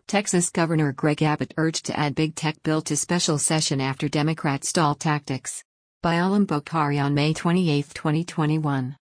Texas Governor Greg Abbott urged to add big tech bill to special session after Democrats stall tactics. By Alam Bokhari on May 28, 2021.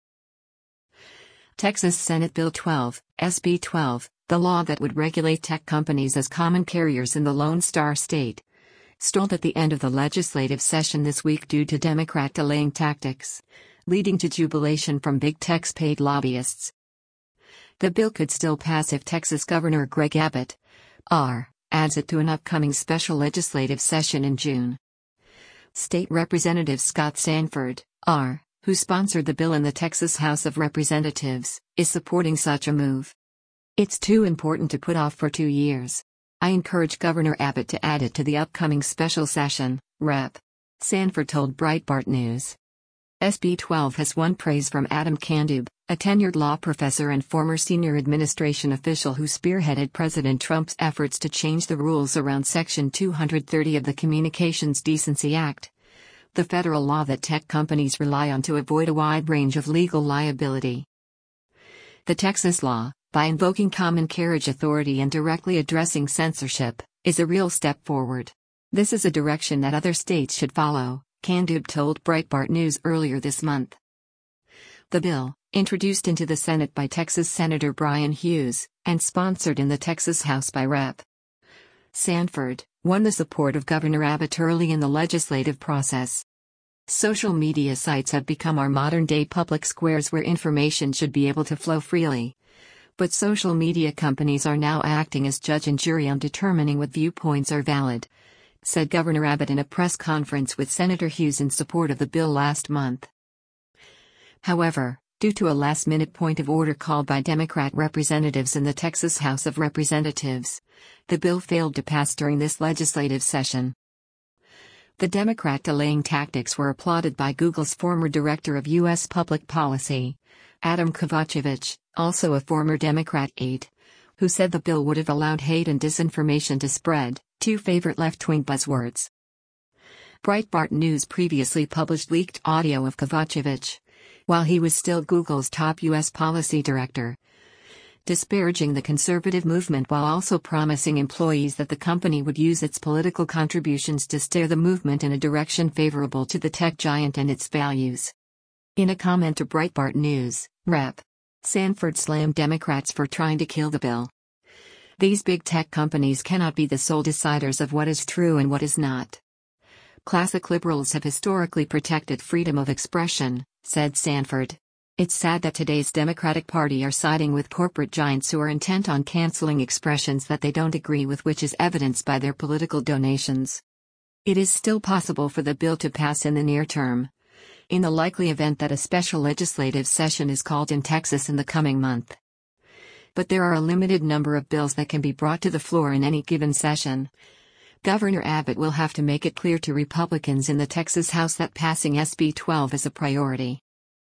Texas Senate Bill 12, SB 12, the law that would regulate tech companies as common carriers in the Lone Star State, stalled at the end of the legislative session this week due to Democrat delaying tactics, leading to jubilation from big tech's paid lobbyists. The bill could still pass if Texas Governor Greg Abbott, R., adds it to an upcoming special legislative session in June. State Representative Scott Sanford, R., who sponsored the bill in the Texas House of Representatives, is supporting such a move. It's too important to put off for 2 years. I encourage Governor Abbott to add it to the upcoming special session, Rep. Sanford told Breitbart News. SB 12 has won praise from Adam Kandub, a tenured law professor and former senior administration official who spearheaded President Trump's efforts to change the rules around Section 230 of the Communications Decency Act, the federal law that tech companies rely on to avoid a wide range of legal liability. The Texas law, by invoking common carriage authority and directly addressing censorship, is a real step forward. This is a direction that other states should follow, Kandub told Breitbart News earlier this month. The bill, introduced into the Senate by Texas Senator Brian Hughes, and sponsored in the Texas House by Rep. Sanford, won the support of Governor Abbott early in the legislative process. Social media sites have become our modern-day public squares where information should be able to flow freely. But social media companies are now acting as judge and jury on determining what viewpoints are valid, said Governor Abbott in a press conference with Senator Hughes in support of the bill last month. However, due to a last-minute point of order called by Democrat representatives in the Texas House of Representatives, the bill failed to pass during this legislative session. The Democrat delaying tactics were applauded by Google's former director of U.S. public policy, Adam Kovacevic, also a former Democrat aide, who said the bill would have allowed hate and disinformation to spread, two favorite left-wing buzzwords. Breitbart News previously published leaked audio of Kovacevic, while he was still Google's top U.S. policy director, disparaging the conservative movement while also promising employees that the company would use its political contributions to steer the movement in a direction favorable to the tech giant and its values. In a comment to Breitbart News, Rep. Sanford slammed Democrats for trying to kill the bill. These big tech companies cannot be the sole deciders of what is true and what is not. Classic liberals have historically protected freedom of expression, said Sanford. It's sad that today's Democratic Party are siding with corporate giants who are intent on canceling expressions that they don't agree with, which is evidenced by their political donations. It is still possible for the bill to pass in the near term, in the likely event that a special legislative session is called in Texas in the coming month. But there are a limited number of bills that can be brought to the floor in any given session. Governor Abbott will have to make it clear to Republicans in the Texas House that passing SB 12 is a priority.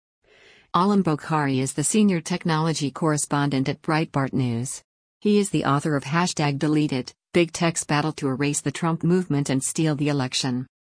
Alam Bokhari is the senior technology correspondent at Breitbart News. He is the author of #Deleted, Big Tech's Battle to Erase the Trump Movement and Steal the Election.